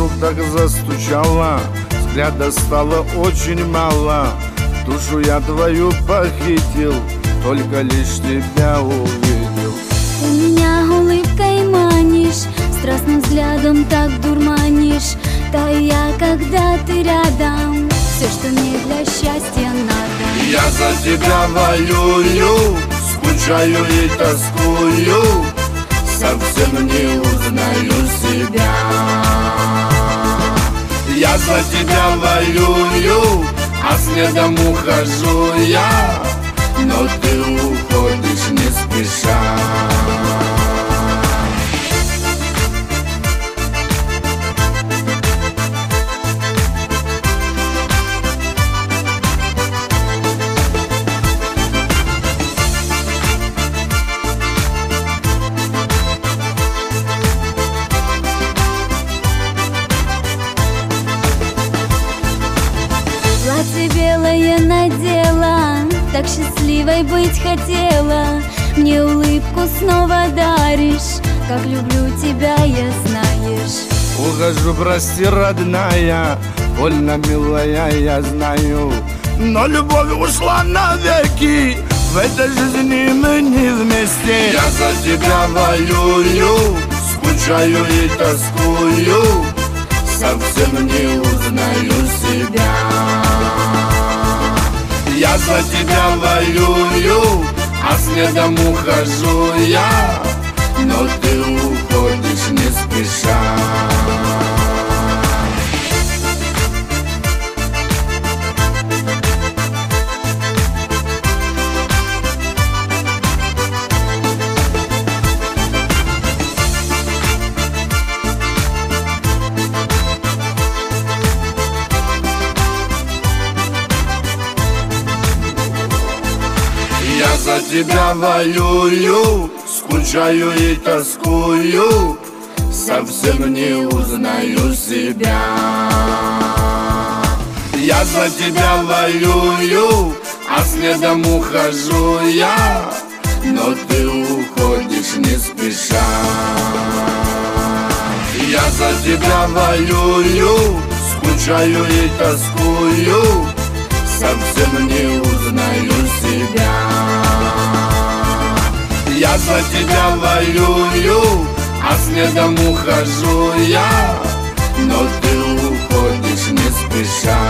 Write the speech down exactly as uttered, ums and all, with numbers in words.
вдруг так застучало, взгляда стало очень мало. Душу я твою похитил, только лишь тебя увидел. Ты меня улыбкой манишь, страстным взглядом так дурманишь. Тая, когда ты рядом, все, что мне для счастья надо. Я за тебя воюю, скучаю и тоскую, совсем не узнаю себя. Я за тебя воюю, а следом ухожу я, но ты уходишь не спеша. Платье белое надела, так счастливой быть хотела. Мне улыбку снова даришь, как люблю тебя, я знаешь. Ухожу, прости, родная, больно милая, я знаю, но любовь ушла навеки, в этой жизни мы не вместе. Я за тебя воюю, скучаю и тоскую, совсем не узнаю себя. Я за тебя воюю, а следом ухожу я, но ты уходишь не спеша. Я за тебя воюю, скучаю и тоскую, совсем не узнаю себя. Я за тебя воюю, а следом ухожу я, но ты уходишь не спеша. Я за тебя воюю, скучаю и тоскую, совсем не узнаю себя. Я за тебя воюю, а следом ухожу я, но ты уходишь не спеша.